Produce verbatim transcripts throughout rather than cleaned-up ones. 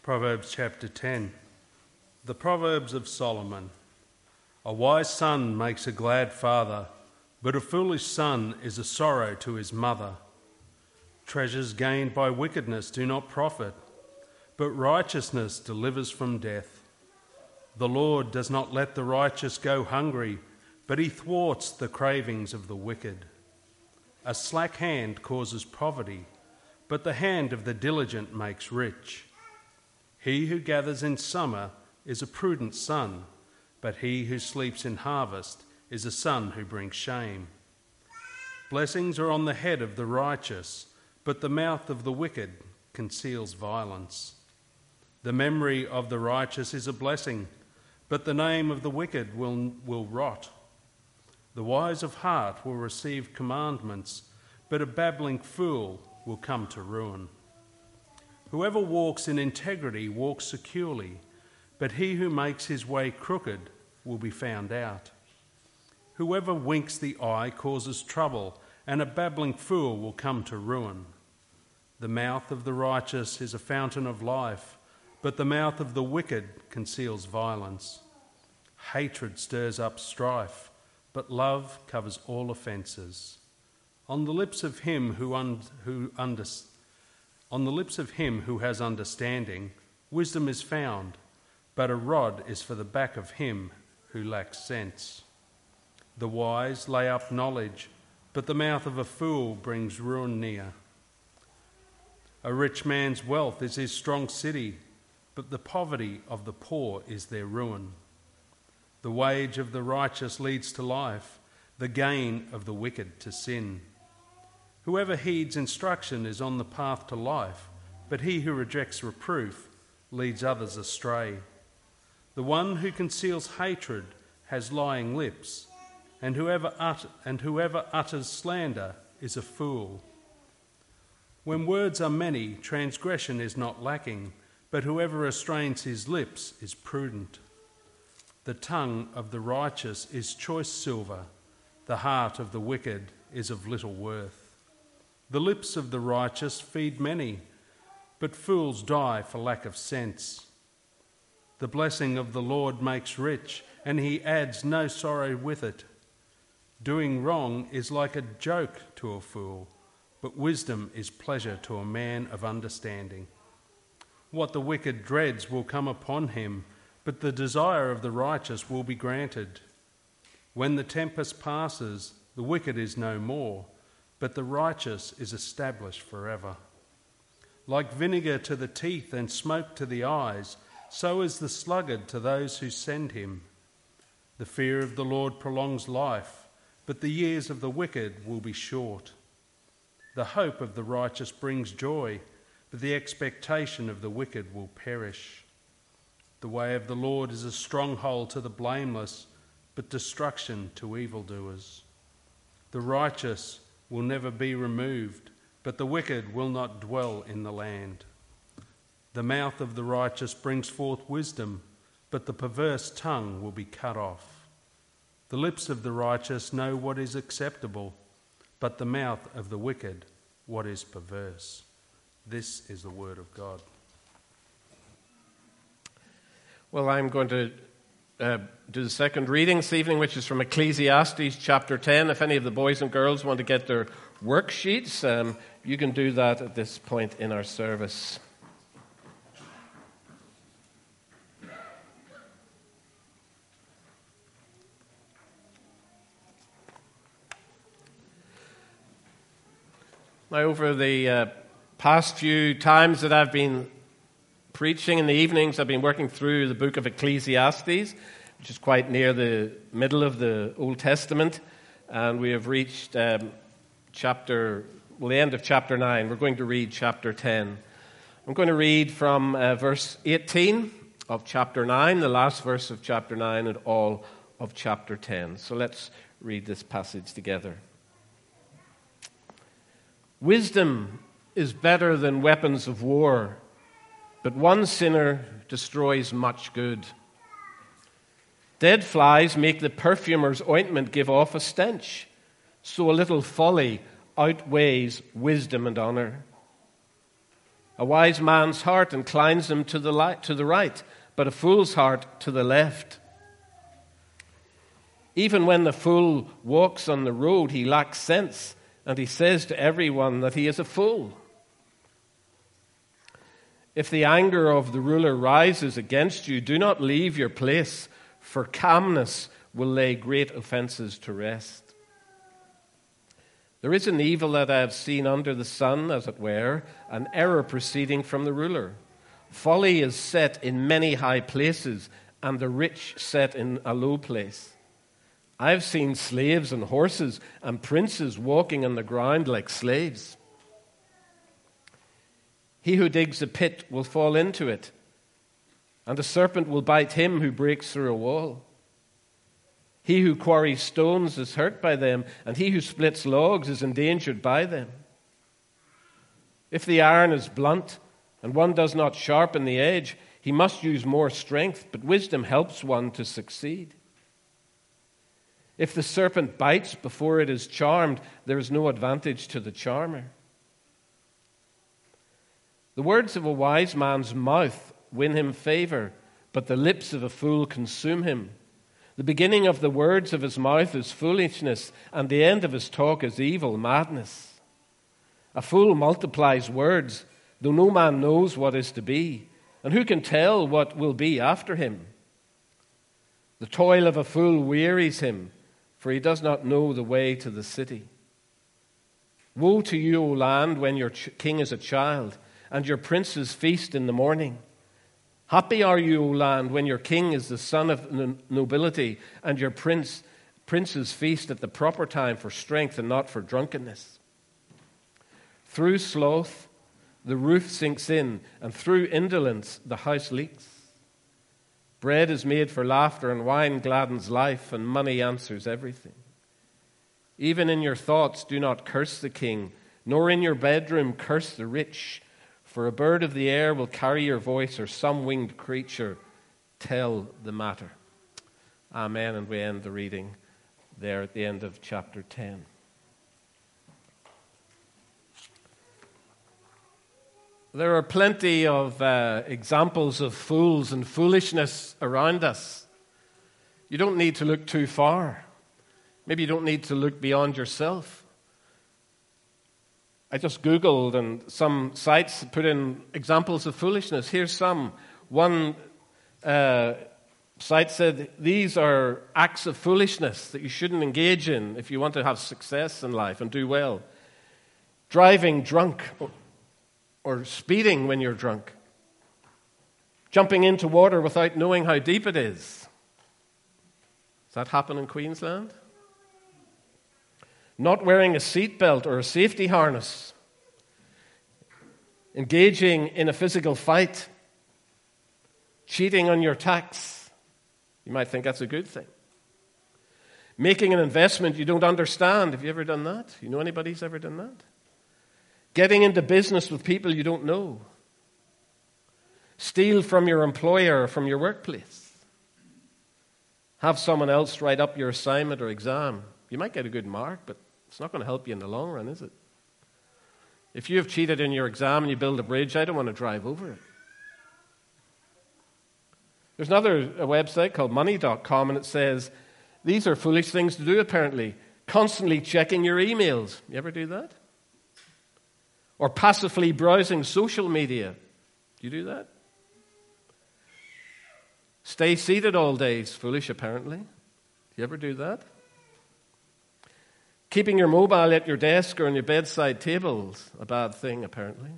Proverbs chapter ten. The Proverbs of Solomon. A wise son makes a glad father, but a foolish son is a sorrow to his mother. Treasures gained by wickedness do not profit, but righteousness delivers from death. The Lord does not let the righteous go hungry, but he thwarts the cravings of the wicked. A slack hand causes poverty, but the hand of the diligent makes rich. He who gathers in summer is a prudent son, but he who sleeps in harvest is a son who brings shame. Blessings are on the head of the righteous, but the mouth of the wicked conceals violence. The memory of the righteous is a blessing, but the name of the wicked will, will rot. The wise of heart will receive commandments, but a babbling fool will come to ruin. Whoever walks in integrity walks securely, but he who makes his way crooked will be found out. Whoever winks the eye causes trouble, and a babbling fool will come to ruin. The mouth of the righteous is a fountain of life, but the mouth of the wicked conceals violence. Hatred stirs up strife, but love covers all offences. On the lips of him who, un- who under- on the lips of him who has understanding, wisdom is found, but a rod is for the back of him who lacks sense. The wise lay up knowledge, but the mouth of a fool brings ruin near. A rich man's wealth is his strong city, but the poverty of the poor is their ruin. The wage of the righteous leads to life, the gain of the wicked to sin. Whoever heeds instruction is on the path to life, but he who rejects reproof leads others astray. The one who conceals hatred has lying lips, and whoever, utter, and whoever utters slander is a fool. When words are many, transgression is not lacking, but whoever restrains his lips is prudent. The tongue of the righteous is choice silver, the heart of the wicked is of little worth. The lips of the righteous feed many, but fools die for lack of sense. The blessing of the Lord makes rich, and he adds no sorrow with it. Doing wrong is like a joke to a fool, but wisdom is pleasure to a man of understanding. What the wicked dreads will come upon him, but the desire of the righteous will be granted. When the tempest passes, the wicked is no more, but the righteous is established forever. Like vinegar to the teeth and smoke to the eyes, so is the sluggard to those who send him. The fear of the Lord prolongs life, but the years of the wicked will be short. The hope of the righteous brings joy, but the expectation of the wicked will perish. The way of the Lord is a stronghold to the blameless, but destruction to evildoers. The righteous will never be removed, but the wicked will not dwell in the land. The mouth of the righteous brings forth wisdom, but the perverse tongue will be cut off. The lips of the righteous know what is acceptable, but the mouth of the wicked what is perverse. This is the word of God. Well, I'm going to uh, do the second reading this evening, which is from Ecclesiastes chapter ten. If any of the boys and girls want to get their worksheets, um, you can do that at this point in our service. Now, over the uh, past few times that I've been preaching in the evenings, I've been working through the book of Ecclesiastes, which is quite near the middle of the Old Testament, and we have reached um, chapter, well, the end of chapter nine. We're going to read chapter ten. I'm going to read from uh, verse eighteen of chapter nine, the last verse of chapter nine, and all of chapter ten. So let's read this passage together. Wisdom is better than weapons of war, but one sinner destroys much good. Dead flies make the perfumer's ointment give off a stench, so a little folly outweighs wisdom and honor. A wise man's heart inclines him to the light, to the right, but a fool's heart to the left. Even when the fool walks on the road, he lacks sense, and he says to everyone that he is a fool. If the anger of the ruler rises against you, do not leave your place, for calmness will lay great offenses to rest. There is an evil that I have seen under the sun, as it were, an error proceeding from the ruler. Folly is set in many high places, and the rich set in a low place. I have seen slaves and horses and princes walking on the ground like slaves. He who digs a pit will fall into it, and a serpent will bite him who breaks through a wall. He who quarries stones is hurt by them, and he who splits logs is endangered by them. If the iron is blunt, and one does not sharpen the edge, he must use more strength, but wisdom helps one to succeed. If the serpent bites before it is charmed, there is no advantage to the charmer. The words of a wise man's mouth win him favor, but the lips of a fool consume him. The beginning of the words of his mouth is foolishness, and the end of his talk is evil, madness. A fool multiplies words, though no man knows what is to be, and who can tell what will be after him? The toil of a fool wearies him, for he does not know the way to the city. Woe to you, O land, when your ch- king is a child, and your princes feast in the morning. Happy are you, O land, when your king is the son of nobility, and your prince, princes feast at the proper time for strength and not for drunkenness. Through sloth, the roof sinks in, and through indolence, the house leaks. Bread is made for laughter, and wine gladdens life, and money answers everything. Even in your thoughts, do not curse the king, nor in your bedroom curse the rich. For a bird of the air will carry your voice, or some winged creature tell the matter. Amen. And we end the reading there at the end of chapter ten. There are plenty of uh, examples of fools and foolishness around us. You don't need to look too far. Maybe you don't need to look beyond yourself. I just Googled, and some sites put in examples of foolishness. Here's some. One uh, site said, these are acts of foolishness that you shouldn't engage in if you want to have success in life and do well. Driving drunk, or, or speeding when you're drunk. Jumping into water without knowing how deep it is. Does that happen in Queensland? Not wearing a seatbelt or a safety harness, engaging in a physical fight, cheating on your tax. You might think that's a good thing. Making an investment you don't understand. Have you ever done that? You know anybody who's ever done that? Getting into business with people you don't know. Steal from your employer or from your workplace. Have someone else write up your assignment or exam. You might get a good mark, but it's not going to help you in the long run, is it? If you have cheated in your exam and you build a bridge, I don't want to drive over it. There's another a website called money dot com, and it says, these are foolish things to do, apparently. Constantly checking your emails. You ever do that? Or passively browsing social media. Do you do that? Stay seated all day is foolish, apparently. Do you ever do that? Keeping your mobile at your desk or on your bedside table is a bad thing, apparently.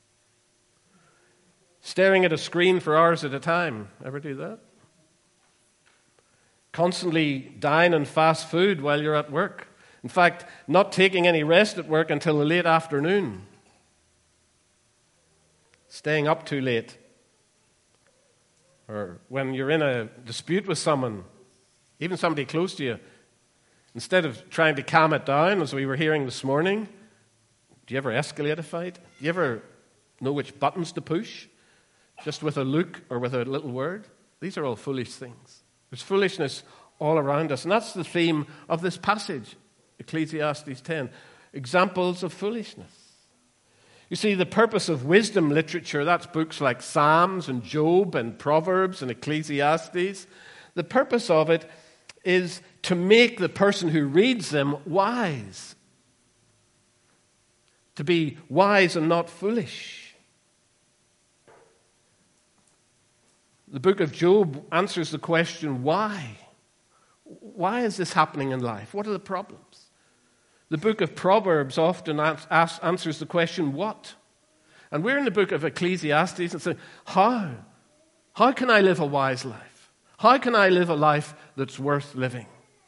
Staring at a screen for hours at a time. Ever do that? Constantly dine on fast food while you're at work. In fact, not taking any rest at work until the late afternoon. Staying up too late. Or when you're in a dispute with someone, even somebody close to you, instead of trying to calm it down, as we were hearing this morning, do you ever escalate a fight? Do you ever know which buttons to push? Just with a look or with a little word? These are all foolish things. There's foolishness all around us. And that's the theme of this passage, Ecclesiastes ten. Examples of foolishness. You see, the purpose of wisdom literature, that's books like Psalms and Job and Proverbs and Ecclesiastes, the purpose of it is to make the person who reads them wise. To be wise and not foolish. The book of Job answers the question, why? Why is this happening in life? What are the problems? The book of Proverbs often asks, answers the question, what? And we're in the book of Ecclesiastes and say, how? How can I live a wise life? How can I live a life that's worth living?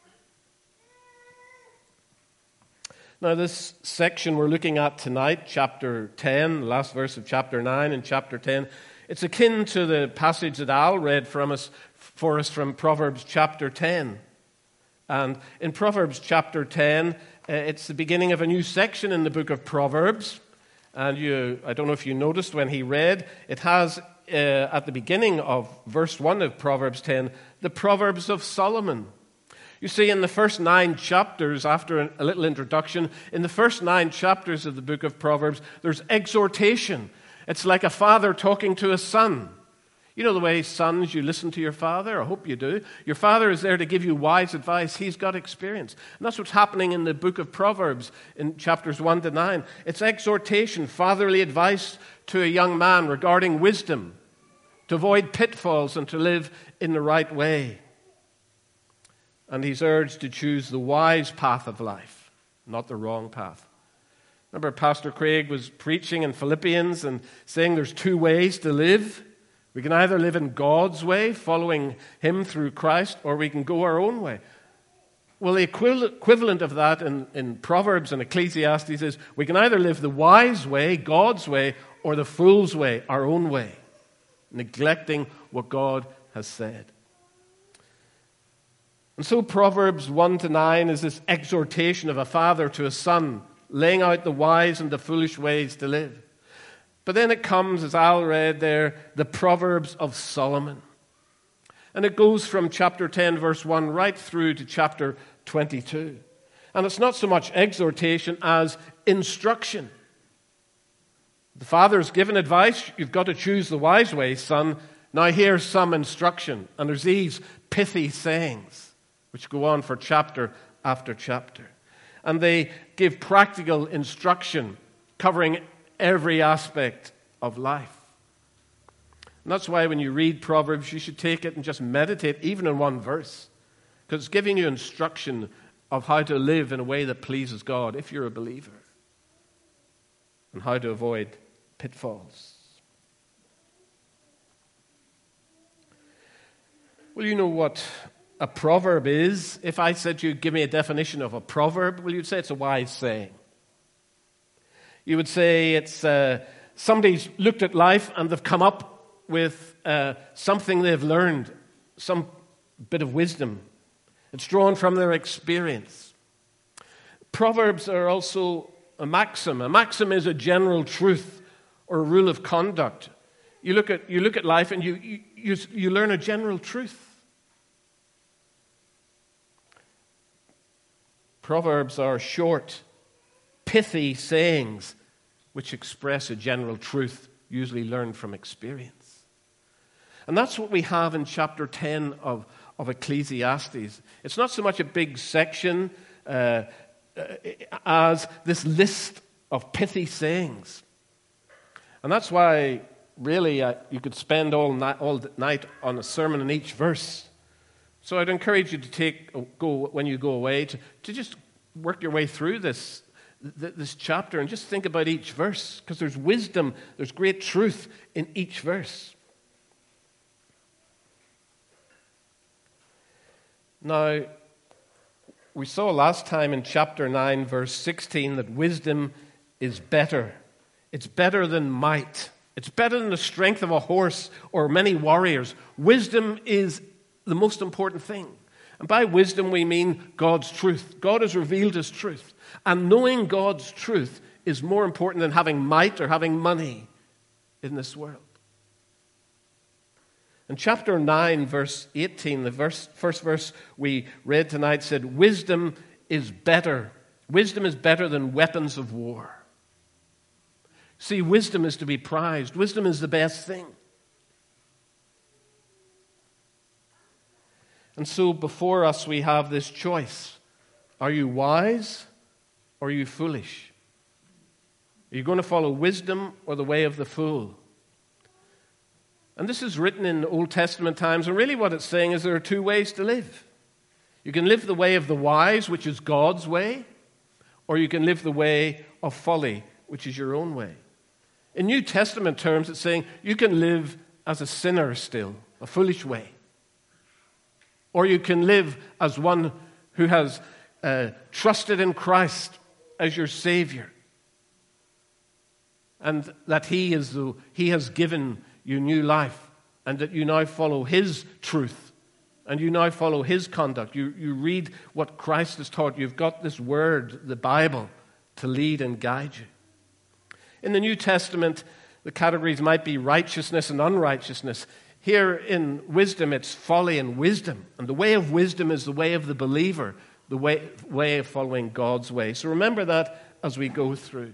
Now, this section we're looking at tonight, chapter ten, last verse of chapter nine and chapter ten, it's akin to the passage that Al read from us, for us from Proverbs chapter ten. And in Proverbs chapter ten, uh, it's the beginning of a new section in the book of Proverbs. And you, I don't know if you noticed when he read, it has uh, at the beginning of verse one of Proverbs ten, the Proverbs of Solomon. You see, in the first nine chapters, after a little introduction, in the first nine chapters of the book of Proverbs, there's exhortation. It's like a father talking to a son. You know the way sons, you listen to your father? I hope you do. Your father is there to give you wise advice. He's got experience. And that's what's happening in the book of Proverbs in chapters one to nine. It's exhortation, fatherly advice to a young man regarding wisdom, to avoid pitfalls and to live in the right way. And he's urged to choose the wise path of life, not the wrong path. Remember, Pastor Craig was preaching in Philippians and saying there's two ways to live. We can either live in God's way, following Him through Christ, or we can go our own way. Well, the equivalent of that in, in Proverbs and Ecclesiastes is we can either live the wise way, God's way, or the fool's way, our own way, neglecting what God has said. And so Proverbs one to nine is this exhortation of a father to a son, laying out the wise and the foolish ways to live. But then it comes, as Al read there, the Proverbs of Solomon. And it goes from chapter ten, verse one, right through to chapter twenty-two. And it's not so much exhortation as instruction. The father's given advice, you've got to choose the wise way, son. Now here's some instruction. And there's these pithy sayings, which go on for chapter after chapter. And they give practical instruction covering every aspect of life. And that's why when you read Proverbs, you should take it and just meditate even in one verse. Because it's giving you instruction of how to live in a way that pleases God if you're a believer. And how to avoid pitfalls. Well, you know what a proverb is. If I said to you, give me a definition of a proverb, well, you'd say it's a wise saying. You would say it's uh, somebody's looked at life and they've come up with uh, something they've learned, some bit of wisdom. It's drawn from their experience. Proverbs are also a maxim. A maxim is a general truth or a rule of conduct. You look at, you look at life and you, you, you, you learn a general truth. Proverbs are short, pithy sayings which express a general truth, usually learned from experience. And that's what we have in chapter ten of, of Ecclesiastes. It's not so much a big section uh, as this list of pithy sayings. And that's why, really, uh, you could spend all night, all night on a sermon in each verse. So I'd encourage you to take, go when you go away, to, to just work your way through this, this chapter and just think about each verse, because there's wisdom, there's great truth in each verse. Now, we saw last time in chapter nine, verse sixteen, that wisdom is better. It's better than might. It's better than the strength of a horse or many warriors. Wisdom is the most important thing. And by wisdom we mean God's truth. God has revealed His truth. And knowing God's truth is more important than having might or having money in this world. In chapter nine, verse eighteen, the verse, first verse we read tonight said, wisdom is better. Wisdom is better than weapons of war. See, wisdom is to be prized. Wisdom is the best thing. And so before us we have this choice. Are you wise or are you foolish? Are you going to follow wisdom or the way of the fool? And this is written in Old Testament times, and really what it's saying is there are two ways to live. You can live the way of the wise, which is God's way, or you can live the way of folly, which is your own way. In New Testament terms, it's saying you can live as a sinner still, a foolish way. Or you can live as one who has uh, trusted in Christ as your Savior. And that He is the, He has given you new life, and that you now follow His truth, and you now follow His conduct. You, you read what Christ has taught. You've got this word, the Bible, to lead and guide you. In the New Testament, the categories might be righteousness and unrighteousness. Here in wisdom, it's folly and wisdom. And the way of wisdom is the way of the believer, the way, way of following God's way. So remember that as we go through.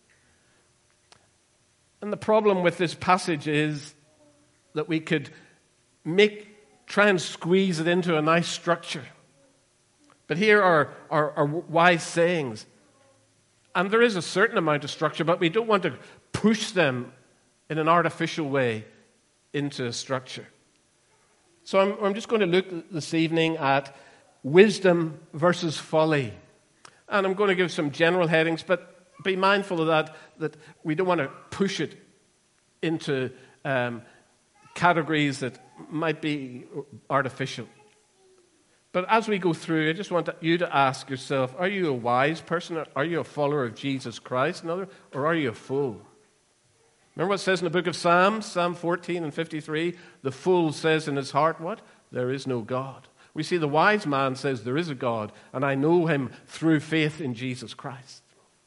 And the problem with this passage is that we could make, try and squeeze it into a nice structure. But here are, are, are wise sayings. And there is a certain amount of structure, but we don't want to push them in an artificial way into a structure. So I'm, I'm just going to look this evening at wisdom versus folly. And I'm going to give some general headings, but be mindful of that, that we don't want to push it into um, categories that might be artificial. But as we go through, I just want you to ask yourself, are you a wise person? Are you a follower of Jesus Christ, another, or are you a fool? Remember what it says in the book of Psalms, Psalm fourteen and fifty-three? The fool says in his heart, what? There is no God. We see the wise man says, there is a God, and I know Him through faith in Jesus Christ.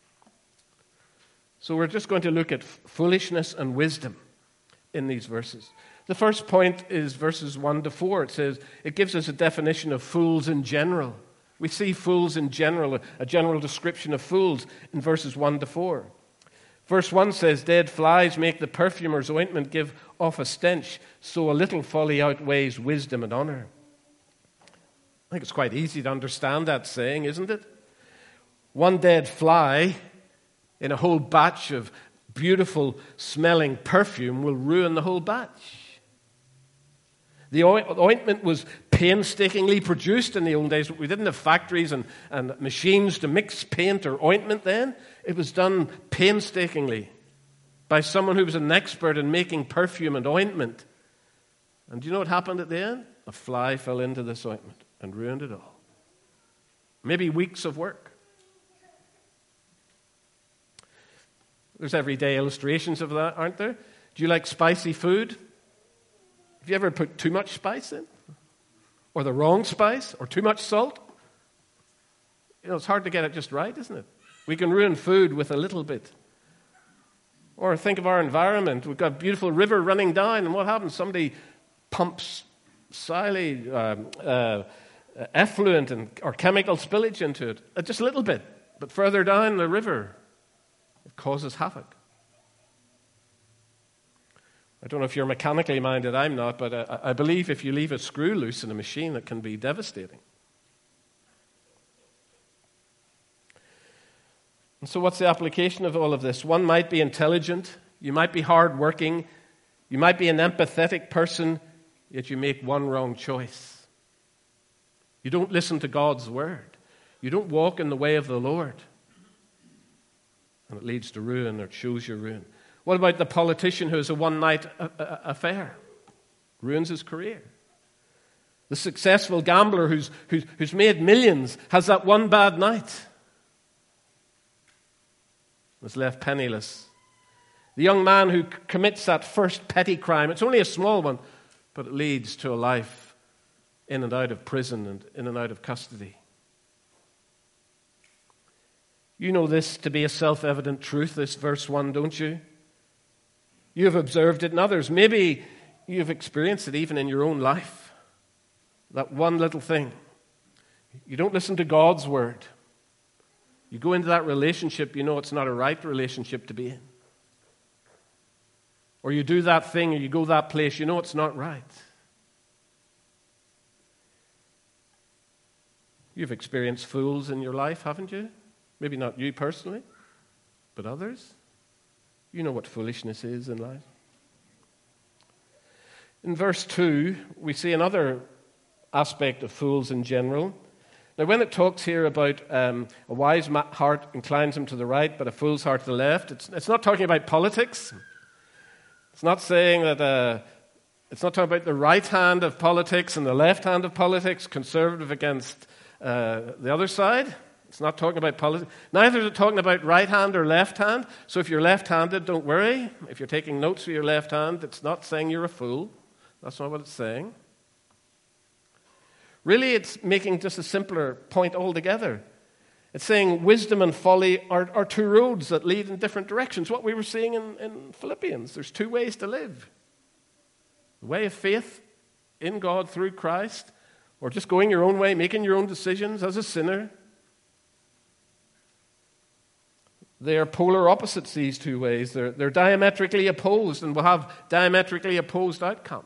So we're just going to look at foolishness and wisdom in these verses. The first point is verses one to four. It says, it gives us a definition of fools in general. We see fools in general, a general description of fools in verses one to four. Verse one says, dead flies make the perfumer's ointment give off a stench, so a little folly outweighs wisdom and honor. I think it's quite easy to understand that saying, isn't it? One dead fly in a whole batch of beautiful smelling perfume will ruin the whole batch. The ointment was painstakingly produced in the old days. We didn't have factories and, and machines to mix paint or ointment then. It was done painstakingly by someone who was an expert in making perfume and ointment. And do you know what happened at the end? A fly fell into this ointment and ruined it all. Maybe weeks of work. There's everyday illustrations of that, aren't there? Do you like spicy food? Have you ever put too much spice in? Or the wrong spice? Or too much salt? You know, it's hard to get it just right, isn't it? We can ruin food with a little bit. Or think of our environment. We've got a beautiful river running down, and what happens? Somebody pumps silly, um, uh, effluent and, or chemical spillage into it. Uh, just a little bit. But further down the river, it causes havoc. I don't know if you're mechanically minded, I'm not, but I, I believe if you leave a screw loose in a machine, it can be devastating. And so what's the application of all of this? One might be intelligent, you might be hardworking, you might be an empathetic person, yet you make one wrong choice. You don't listen to God's word. You don't walk in the way of the Lord. And it leads to ruin, or it shows your ruin. What about the politician who has a one-night affair? Ruins his career. The successful gambler who's, who's, who's made millions has that one bad night. Is left penniless. The young man who commits that first petty crime, it's only a small one, but it leads to a life in and out of prison and in and out of custody. You know this to be a self-evident truth, this verse one, don't you? You have observed it in others. Maybe you've experienced it even in your own life. That one little thing. You don't listen to God's word. You go into that relationship, you know it's not a right relationship to be in. or you do that thing, or you go that place, you know it's not right. You've experienced fools in your life, haven't you? Maybe not you personally, but others. You know what foolishness is in life. In verse two, we see another aspect of fools in general. Now, when it talks here about um, a wise heart inclines him to the right, but a fool's heart to the left, it's, it's not talking about politics. It's not saying that, uh, it's not talking about the right hand of politics and the left hand of politics, conservative against uh, the other side. It's not talking about politics. Neither is it talking about right hand or left hand. So if you're left-handed, don't worry. If you're taking notes with your left hand, it's not saying you're a fool. That's not what it's saying. Really, it's making just a simpler point altogether. It's saying wisdom and folly are, are two roads that lead in different directions. What we were seeing in, in Philippians, there's two ways to live. The way of faith in God through Christ, or just going your own way, making your own decisions as a sinner. They are polar opposites, these two ways. They're, they're diametrically opposed and will have diametrically opposed outcomes.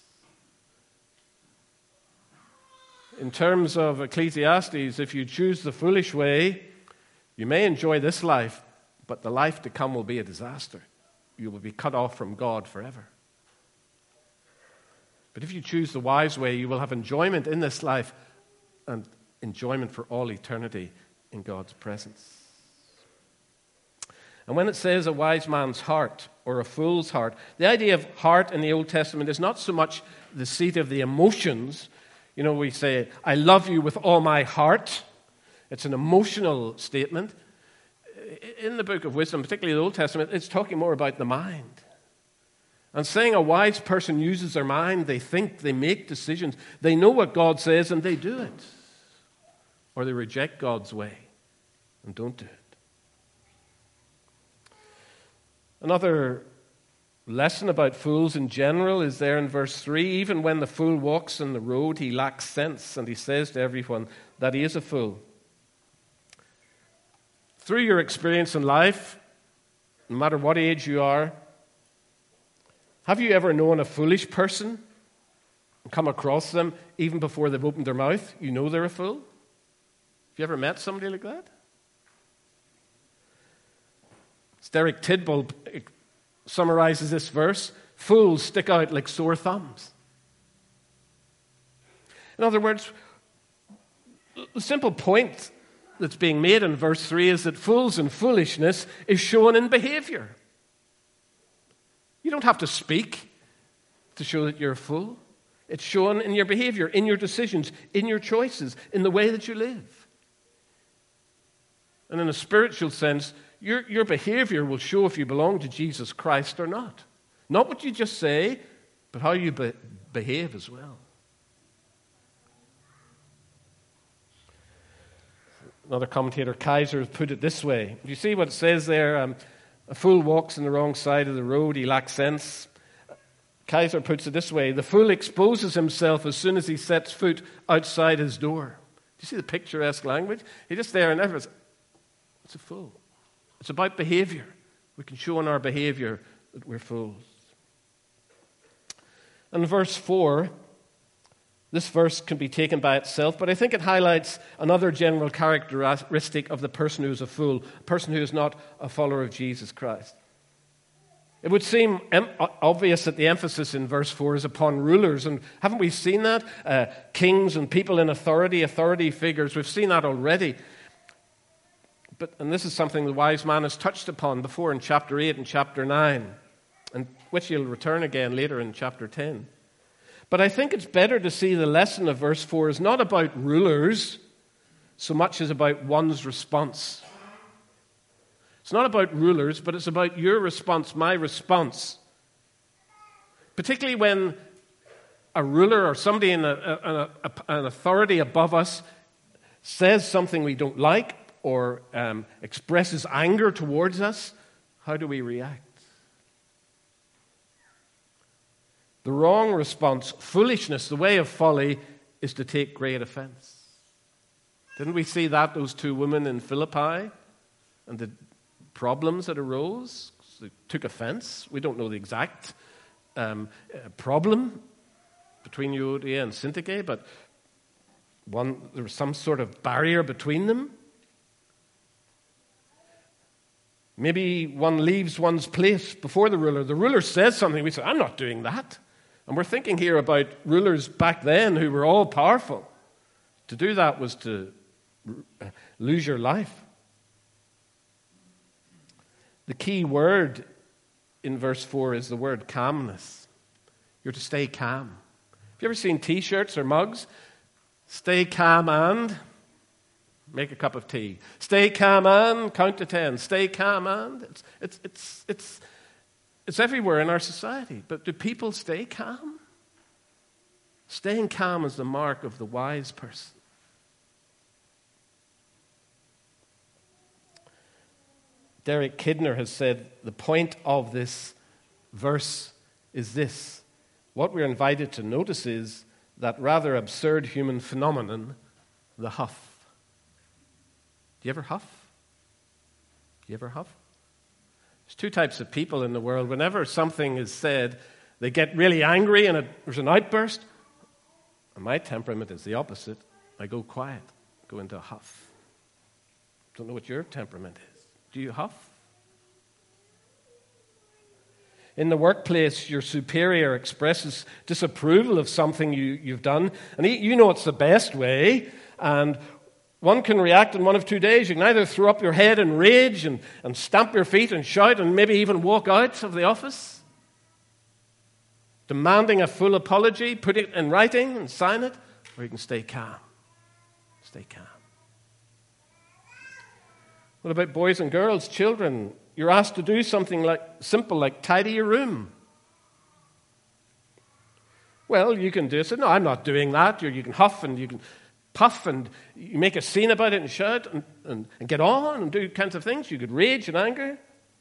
In terms of Ecclesiastes, if you choose the foolish way, you may enjoy this life, but the life to come will be a disaster. You will be cut off from God forever. But if you choose the wise way, you will have enjoyment in this life and enjoyment for all eternity in God's presence. And when it says a wise man's heart or a fool's heart, the idea of heart in the Old Testament is not so much the seat of the emotions. You know, we say, I love you with all my heart. It's an emotional statement. In the book of wisdom, particularly the Old Testament, it's talking more about the mind. And saying a wise person uses their mind, they think, they make decisions, they know what God says and they do it. Or they reject God's way and don't do it. Another lesson about fools in general is there in verse three. Even when the fool walks in the road, he lacks sense, and he says to everyone that he is a fool. Through your experience in life, no matter what age you are, have you ever known a foolish person and come across them even before they've opened their mouth? You know they're a fool? Have you ever met somebody like that? Derek Tidball summarizes this verse: fools stick out like sore thumbs. In other words, the simple point that's being made in verse three is that fools and foolishness is shown in behavior. You don't have to speak to show that you're a fool. It's shown in your behavior, in your decisions, in your choices, in the way that you live. And in a spiritual sense, Your, your behavior will show if you belong to Jesus Christ or not. Not what you just say, but how you be, behave as well. Another commentator, Kaiser, put it this way. You see what it says there? Um, a fool walks on the wrong side of the road, he lacks sense. Kaiser puts it this way: the fool exposes himself as soon as he sets foot outside his door. Do you see the picturesque language? He's just there and everyone's, it's a fool. It's about behavior. We can show in our behavior that we're fools. And verse four, this verse can be taken by itself, but I think it highlights another general characteristic of the person who is a fool, a person who is not a follower of Jesus Christ. It would seem obvious that the emphasis in verse four is upon rulers, and haven't we seen that? Uh, kings and people in authority, authority figures, we've seen that already. But, and this is something the wise man has touched upon before in chapter eight and chapter nine, and which he'll return again later in chapter ten. But I think it's better to see the lesson of verse four is not about rulers so much as about one's response. It's not about rulers, but it's about your response, my response. Particularly when a ruler or somebody in a, a, a, an authority above us says something we don't like, or um, expresses anger towards us, how do we react? The wrong response, foolishness, the way of folly, is to take great offense. Didn't we see that, those two women in Philippi, and the problems that arose? They took offense. We don't know the exact um, uh, problem between Euodia and Syntyche, but one, there was some sort of barrier between them. Maybe one leaves one's place before the ruler. The ruler says something. We say, I'm not doing that. And we're thinking here about rulers back then who were all powerful. To do that was to lose your life. The key word in verse four is the word calmness. You're to stay calm. Have you ever seen T-shirts or mugs? Stay calm and make a cup of tea. Stay calm and count to ten. Stay calm and it's it's it's it's it's everywhere in our society. But do people stay calm? Staying calm is the mark of the wise person. Derek Kidner has said the point of this verse is this. What we're invited to notice is that rather absurd human phenomenon, the huff. Do you ever huff? Do you ever huff? There's two types of people in the world. Whenever something is said, they get really angry and it, there's an outburst. And my temperament is the opposite. I go quiet, go into a huff. Don't know what your temperament is. Do you huff? In the workplace, your superior expresses disapproval of something you, you've done, and he, you know it's the best way, and one can react in one of two days. You can either throw up your head in rage and, and stamp your feet and shout and maybe even walk out of the office, demanding a full apology, put it in writing and sign it, or you can stay calm. Stay calm. What about boys and girls, children? You're asked to do something like simple, like tidy your room. Well, you can do it. So, no, I'm not doing that. You're, you can huff and you can puff and you make a scene about it and shout and, and, and get on and do kinds of things. You could rage and anger.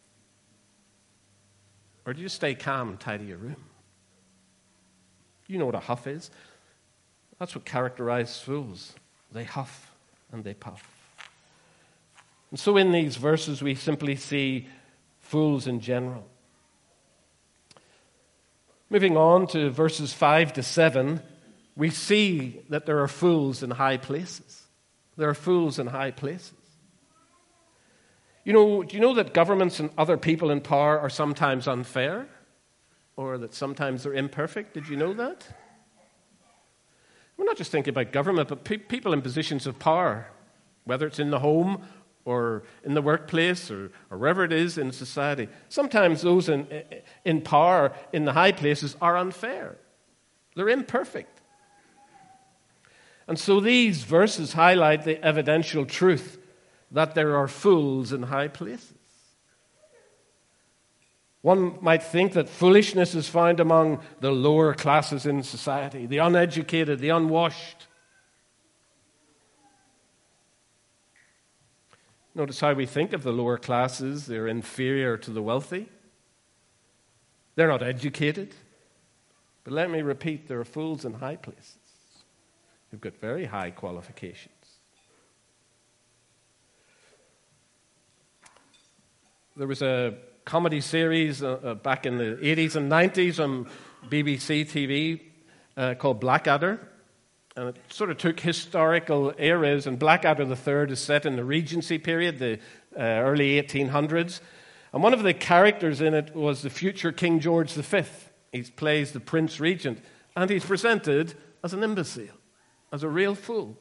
Or do you stay calm and tidy your room? You know what a huff is. That's what characterizes fools. They huff and they puff. And so in these verses, we simply see fools in general. Moving on to verses five to seven, we see that there are fools in high places. There are fools in high places. You know, do you know that governments and other people in power are sometimes unfair? Or that sometimes they're imperfect? Did you know that? We're not just thinking about government, but pe- people in positions of power, whether it's in the home or in the workplace, or, or wherever it is in society. Sometimes those in, in power, in the high places, are unfair. They're imperfect. And so these verses highlight the evidential truth that there are fools in high places. One might think that foolishness is found among the lower classes in society, the uneducated, the unwashed. Notice how we think of the lower classes. They're inferior to the wealthy. They're not educated. But let me repeat, there are fools in high places who've got very high qualifications. There was a comedy series uh, uh, back in the eighties and nineties on B B C T V uh, called Blackadder. And it sort of took historical eras, and Blackadder the Third is set in the Regency period, the uh, early eighteen hundreds. And one of the characters in it was the future King George the Fifth. He plays the Prince Regent, and he's presented as an imbecile, as a real fool.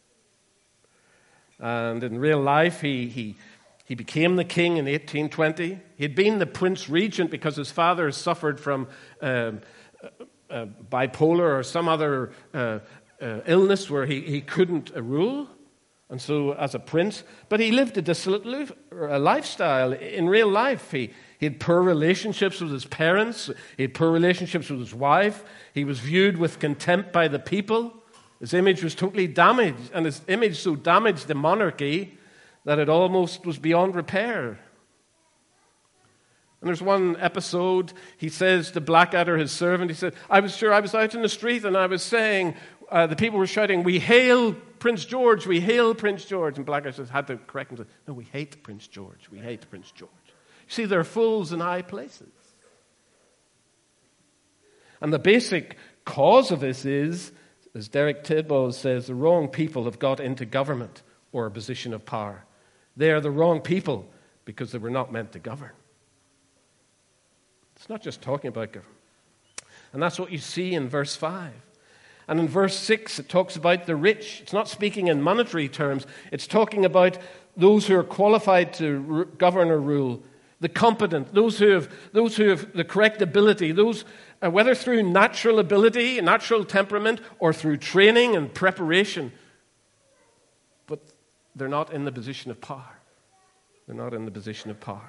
And in real life, he he he became the king in eighteen twenty. He'd been the Prince Regent because his father suffered from um, uh, uh, bipolar or some other Uh, Uh, illness where he, he couldn't uh, rule, and so as a prince, but he lived a dissolute li- a lifestyle. In real life, he, he had poor relationships with his parents, he had poor relationships with his wife, he was viewed with contempt by the people, his image was totally damaged, and his image so damaged the monarchy that it almost was beyond repair. And there's one episode, he says to Blackadder, his servant, he said, I was sure I was out in the street and I was saying, Uh, the people were shouting, we hail Prince George, we hail Prince George. And Blackadder says, had to correct him, said, no, we hate Prince George, we hate Prince George. See, they're fools in high places. And the basic cause of this is, as Derek Tidwell says, the wrong people have got into government or a position of power. They are the wrong people because they were not meant to govern. It's not just talking about government. And that's what you see in verse five. And in verse six, it talks about the rich. It's not speaking in monetary terms. It's talking about those who are qualified to govern or rule, the competent, those who have, those who have the correct ability, those, uh, whether through natural ability, natural temperament, or through training and preparation. But they're not in the position of power. They're not in the position of power.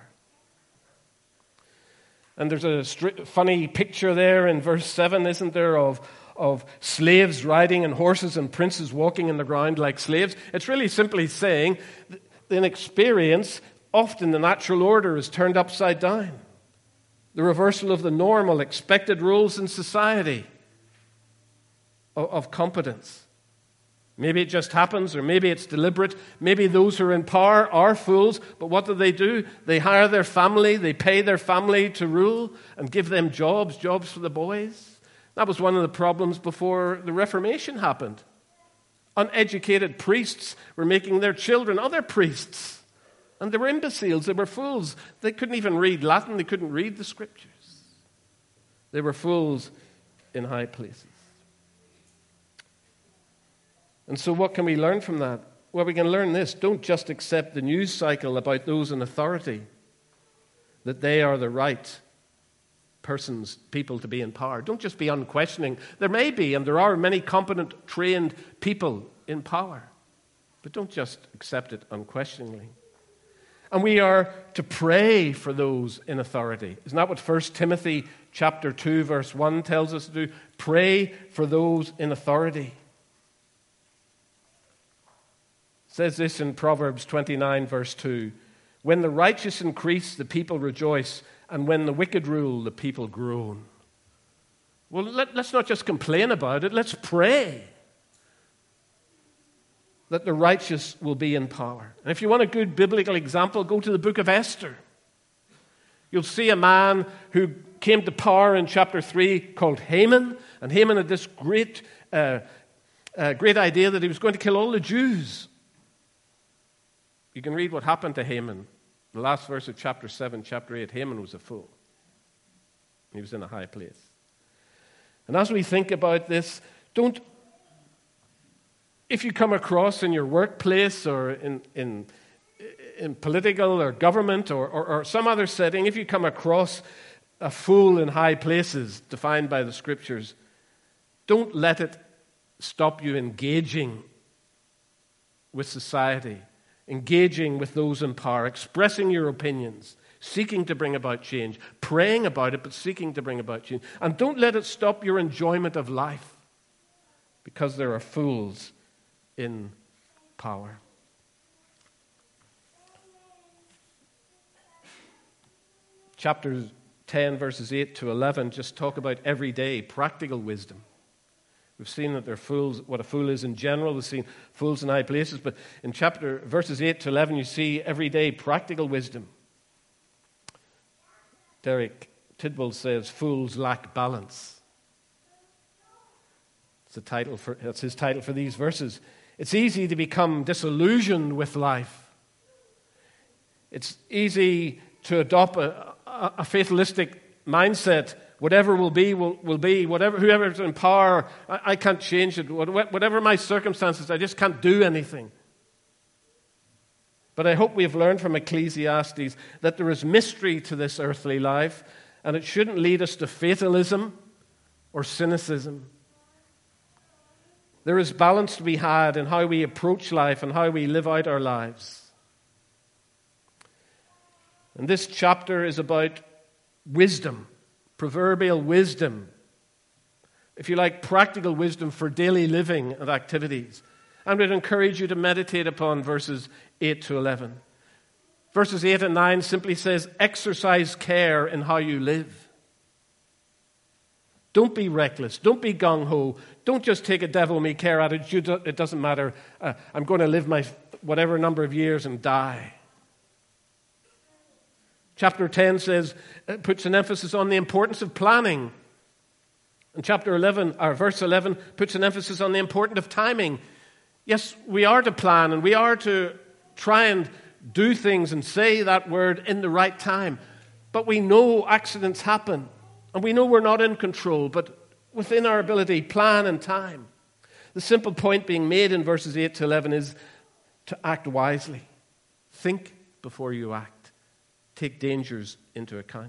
And there's a stri- funny picture there in verse seven, isn't there, of, of slaves riding on horses and princes walking in the ground like slaves. It's really simply saying that in experience, often the natural order is turned upside down. The reversal of the normal, expected rules in society of, of competence. Maybe it just happens, or maybe it's deliberate. Maybe those who are in power are fools, but what do they do? They hire their family, they pay their family to rule and give them jobs, jobs for the boys. That was one of the problems before the Reformation happened. Uneducated priests were making their children other priests. And they were imbeciles, they were fools. They couldn't even read Latin, they couldn't read the scriptures. They were fools in high places. And so what can we learn from that? Well, we can learn this. Don't just accept the news cycle about those in authority, that they are the right persons, people to be in power. Don't just be unquestioning. There may be, and there are many competent, trained people in power. But don't just accept it unquestioningly. And we are to pray for those in authority. Isn't that what First Timothy chapter two, verse one tells us to do? Pray for those in authority. It says this in Proverbs twenty-nine, verse two. When the righteous increase, the people rejoice, and when the wicked rule, the people groan. Well, let, let's not just complain about it. Let's pray that the righteous will be in power. And if you want a good biblical example, go to the book of Esther. You'll see a man who came to power in chapter three called Haman. And Haman had this great, uh, uh, great idea that he was going to kill all the Jews. You can read what happened to Haman. The last verse of chapter seven, chapter eight, Haman was a fool. He was in a high place. And as we think about this, don't, if you come across in your workplace or in, in, in political or government or, or, or some other setting, if you come across a fool in high places defined by the scriptures, don't let it stop you engaging with society, engaging with those in power, expressing your opinions, seeking to bring about change, praying about it, but seeking to bring about change. And don't let it stop your enjoyment of life, because there are fools in power. Chapters ten, verses eight to eleven just talk about everyday practical wisdom. We've seen that they're fools, what a fool is in general. We've seen fools in high places. But in chapter verses eight to eleven, you see everyday practical wisdom. Derek Tidwell says, fools lack balance. It's the title for, that's his title for these verses. It's easy to become disillusioned with life. It's easy to adopt a, a, a fatalistic mindset. Whatever will be, will, will be. Whatever, whoever's in power, I, I can't change it. Whatever my circumstances, I just can't do anything. But I hope we have learned from Ecclesiastes that there is mystery to this earthly life, and it shouldn't lead us to fatalism or cynicism. There is balance to be had in how we approach life and how we live out our lives. And this chapter is about wisdom. Proverbial wisdom, if you like, practical wisdom for daily living and activities. And we'd encourage you to meditate upon verses eight to eleven. Verses eight and nine simply says, exercise care in how you live. Don't be reckless. Don't be gung-ho. Don't just take a devil-me-care attitude. It doesn't matter. Uh, I'm going to live my whatever number of years and die. Chapter ten says, uh, puts an emphasis on the importance of planning. And chapter eleven, or verse eleven, puts an emphasis on the importance of timing. Yes, we are to plan and we are to try and do things and say that word in the right time. But we know accidents happen. And we know we're not in control, but within our ability, plan and time. The simple point being made in verses eight to eleven is to act wisely. Think before you act. Take dangers into account.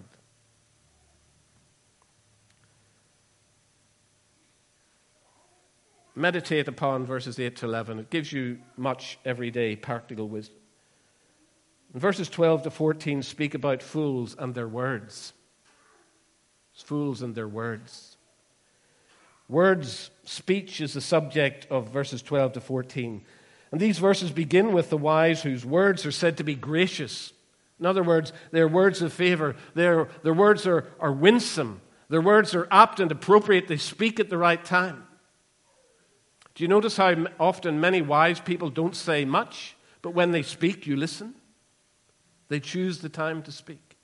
Meditate upon verses eight to eleven. It gives you much everyday practical wisdom. And verses twelve to fourteen speak about fools and their words. Fools and their words. Words, speech is the subject of verses twelve to fourteen. And these verses begin with the wise whose words are said to be gracious. In other words, they're words of favor. Their, their words are, are winsome. Their words are apt and appropriate. They speak at the right time. Do you notice how often many wise people don't say much, but when they speak, you listen? They choose the time to speak.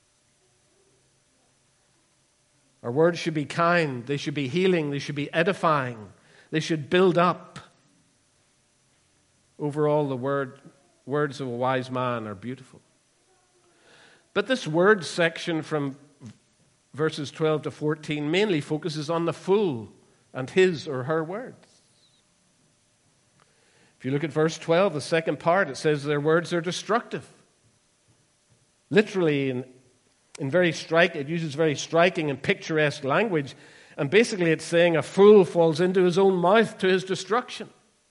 Our words should be kind. They should be healing. They should be edifying. They should build up. Overall, the word, words of a wise man are beautiful. But this word section from verses twelve to fourteen mainly focuses on the fool and his or her words. If you look at verse twelve, the second part, it says their words are destructive. Literally, in, in very strike, it uses very striking and picturesque language. And basically it's saying a fool falls into his own mouth to his destruction.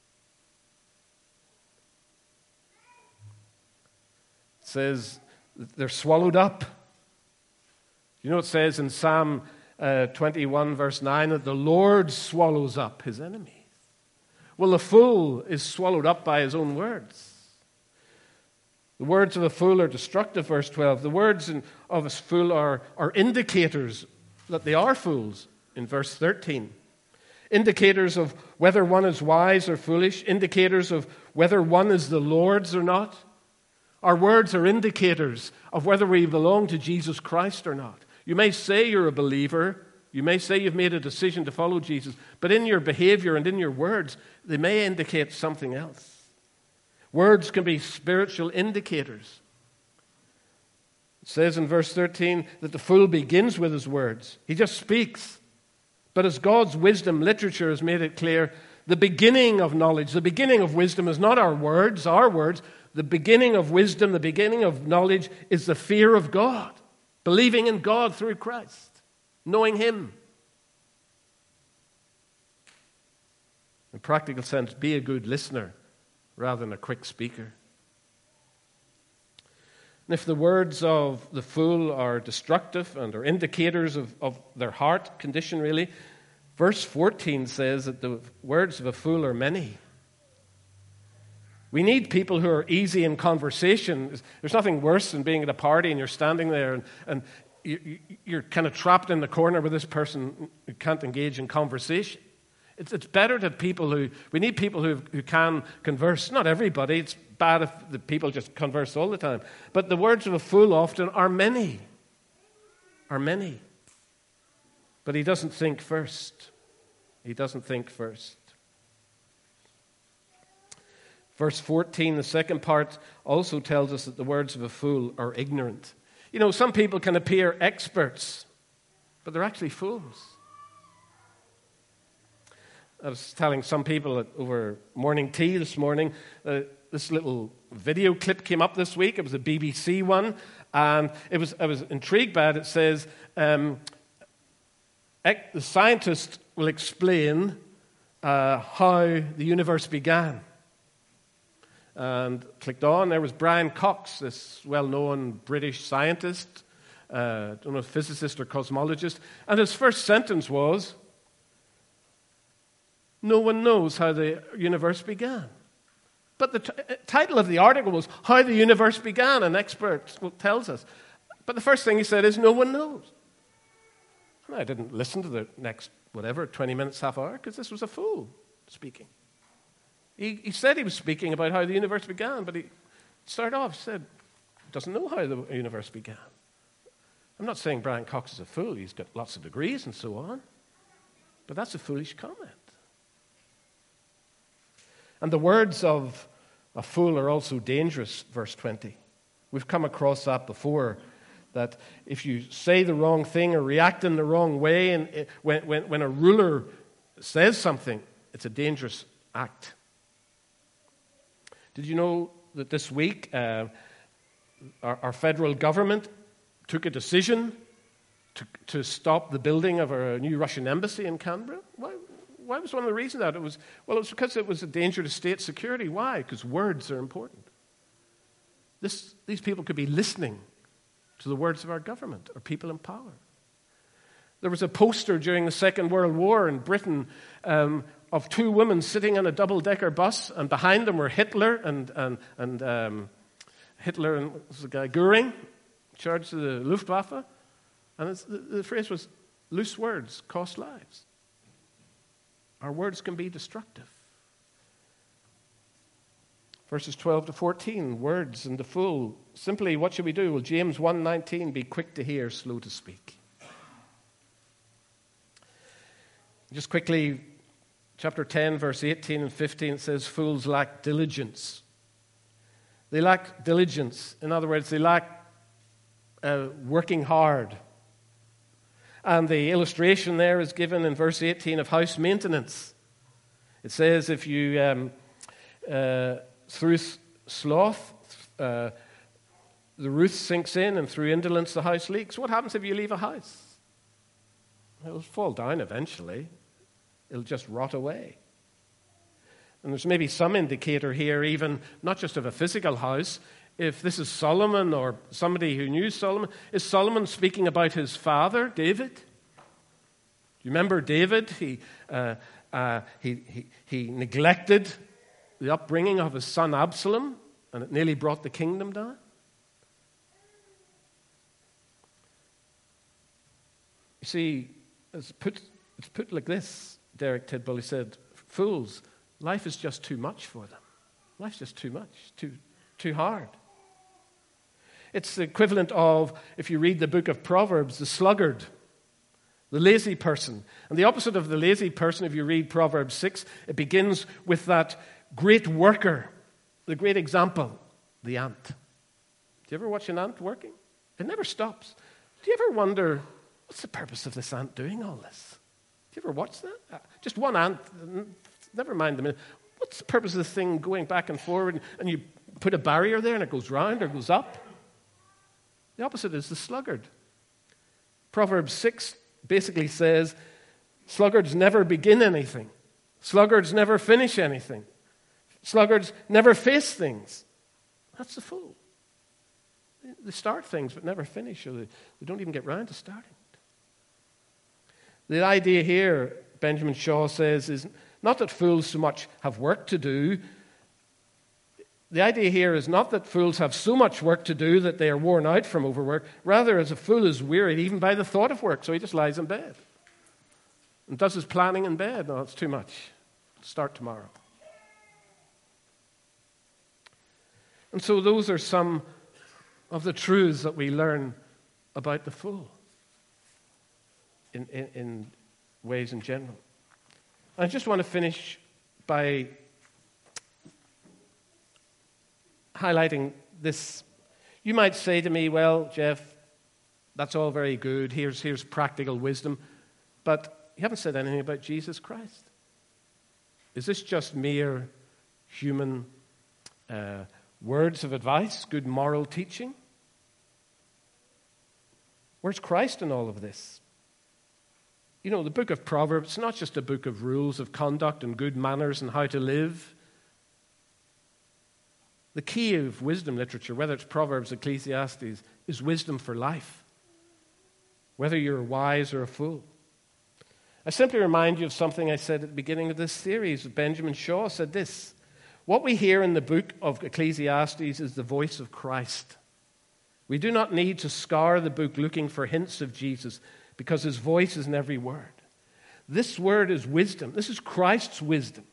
It says they're swallowed up. You know it says in Psalm uh, twenty-one verse nine that the Lord swallows up his enemies. Well, the fool is swallowed up by his own words. The words of a fool are destructive, verse twelve. The words in, of a fool are, are indicators that they are fools, in verse thirteen. Indicators of whether one is wise or foolish. Indicators of whether one is the Lord's or not. Our words are indicators of whether we belong to Jesus Christ or not. You may say you're a believer. You may say you've made a decision to follow Jesus. But in your behavior and in your words, they may indicate something else. Words can be spiritual indicators. It says in verse thirteen that the fool begins with his words. He just speaks. But as God's wisdom literature has made it clear, the beginning of knowledge, the beginning of wisdom is not our words, our words. The beginning of wisdom, the beginning of knowledge is the fear of God. Believing in God through Christ. Knowing Him. In practical sense, be a good listener rather than a quick speaker. And if the words of the fool are destructive and are indicators of, of their heart condition, really, verse fourteen says that the words of a fool are many. We need people who are easy in conversation. There's nothing worse than being at a party and you're standing there and, and you, you're kind of trapped in the corner with this person who can't engage in conversation. It's, it's better that people who, we need people who, who can converse. Not everybody. It's bad if the people just converse all the time. But the words of a fool often are many. Are many. But he doesn't think first. He doesn't think first. Verse fourteen, the second part, also tells us that the words of a fool are ignorant. You know, some people can appear experts, but they're actually fools. I was telling some people at, over morning tea this morning, uh, this little video clip came up this week. It was a B B C one, and it was I was intrigued by it. It says, um, ec- the scientist will explain uh, how the universe began. And clicked on, there was Brian Cox, this well-known British scientist, uh, I don't know, physicist or cosmologist, and his first sentence was, no one knows how the universe began. But the t- title of the article was, How the Universe Began, an expert tells us. But the first thing he said is, no one knows. And I didn't listen to the next, whatever, twenty minutes, half hour, because this was a fool speaking. He, he said he was speaking about how the universe began, but he started off, said, he doesn't know how the universe began. I'm not saying Brian Cox is a fool. He's got lots of degrees and so on. But that's a foolish comment. And the words of a fool are also dangerous, verse twenty. We've come across that before, that if you say the wrong thing or react in the wrong way, and it, when, when, when a ruler says something, it's a dangerous act. Did you know that this week uh, our, our federal government took a decision to, to stop the building of a new Russian embassy in Canberra? Why, why was one of the reasons that? It was, well, it was because it was a danger to state security. Why? Because words are important. This, these people could be listening to the words of our government or people in power. There was a poster during the Second World War in Britain um, of two women sitting on a double-decker bus, and behind them were Hitler and and and um, Hitler and was the guy Goering, in charge of the Luftwaffe, and it's, the, the phrase was, "Loose words cost lives." Our words can be destructive. Verses twelve to fourteen, words and the fool. Simply, what should we do? Well, James one nineteen, be quick to hear, slow to speak. Just quickly, chapter ten, verse eighteen and fifteen, it says, fools lack diligence. They lack diligence. In other words, they lack uh, working hard. And the illustration there is given in verse eighteen of house maintenance. It says, if you, um, uh, through sloth, uh, the roof sinks in, and through indolence the house leaks. What happens if you leave a house? It'll fall down eventually. It'll just rot away. And there's maybe some indicator here, even not just of a physical house. If this is Solomon or somebody who knew Solomon, is Solomon speaking about his father, David? Do you remember David? He, uh, uh, he, he, he neglected the upbringing of his son Absalom, and it nearly brought the kingdom down. You see, it's put, it's put like this. Derek Tidwell, he said, fools, life is just too much for them. Life's just too much, too, too hard. It's the equivalent of, if you read the book of Proverbs, the sluggard, the lazy person. And the opposite of the lazy person, if you read Proverbs six, it begins with that great worker, the great example, the ant. Do you ever watch an ant working? It never stops. Do you ever wonder, what's the purpose of this ant doing all this? Do you ever watch that? Uh, just one ant, never mind the minute. What's the purpose of this thing going back and forward, and, and you put a barrier there and it goes round or goes up? The opposite is the sluggard. Proverbs six basically says, sluggards never begin anything. Sluggards never finish anything. Sluggards never face things. That's the fool. They start things but never finish, or they, they don't even get round to starting. The idea here, Benjamin Shaw says, is not that fools so much have work to do. The idea here is not that fools have so much work to do that they are worn out from overwork. Rather, as a fool is wearied even by the thought of work, so he just lies in bed and does his planning in bed. No, it's too much. Start tomorrow. And so those are some of the truths that we learn about the fool. In, in, in ways in general. I just want to finish by highlighting this. You might say to me, well, Jeff, that's all very good. Here's, here's practical wisdom. But you haven't said anything about Jesus Christ. Is this just mere human uh, words of advice, good moral teaching? Where's Christ in all of this? You know, the book of Proverbs, it's not just a book of rules of conduct and good manners and how to live. The key of wisdom literature, whether it's Proverbs, Ecclesiastes, is wisdom for life, whether you're wise or a fool. I simply remind you of something I said at the beginning of this series. Benjamin Shaw said this, what we hear in the book of Ecclesiastes is the voice of Christ. We do not need to scour the book looking for hints of Jesus, because his voice is in every word. This word is wisdom. This is Christ's wisdom.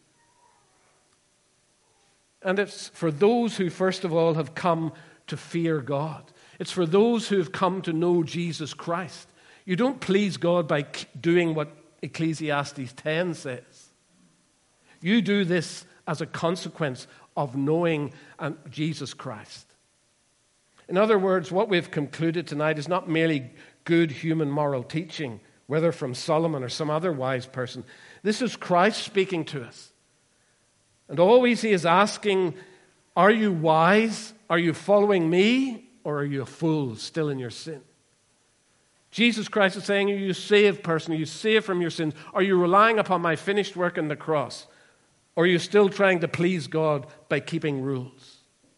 And it's for those who, first of all, have come to fear God. It's for those who have come to know Jesus Christ. You don't please God by doing what Ecclesiastes ten says. You do this as a consequence of knowing Jesus Christ. In other words, what we've concluded tonight is not merely good human moral teaching, whether from Solomon or some other wise person. This is Christ speaking to us. And always he is asking, are you wise? Are you following me? Or are you a fool still in your sin? Jesus Christ is saying, are you a saved person? Are you saved from your sins? Are you relying upon my finished work on the cross? Or are you still trying to please God by keeping rules?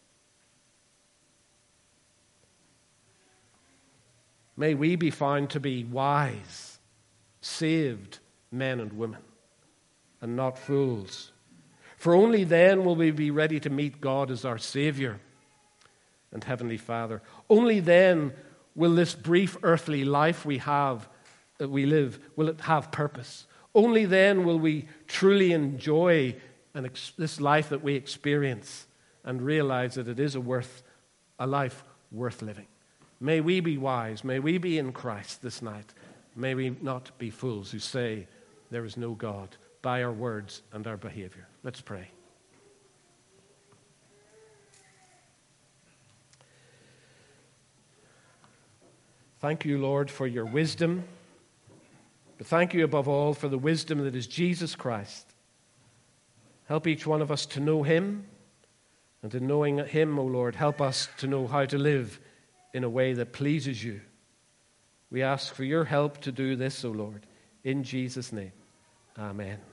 May we be found to be wise, saved men and women, and not fools. For only then will we be ready to meet God as our Savior and Heavenly Father. Only then will this brief earthly life we have, that we live, will it have purpose. Only then will we truly enjoy an ex- this life that we experience and realize that it is a worth a life worth living. May we be wise. May we be in Christ this night. May we not be fools who say there is no God by our words and our behavior. Let's pray. Thank you, Lord, for your wisdom. But thank you above all for the wisdom that is Jesus Christ. Help each one of us to know him. And in knowing him, O Lord, help us to know how to live in a way that pleases you. We ask for your help to do this, O Lord. In Jesus' name, amen.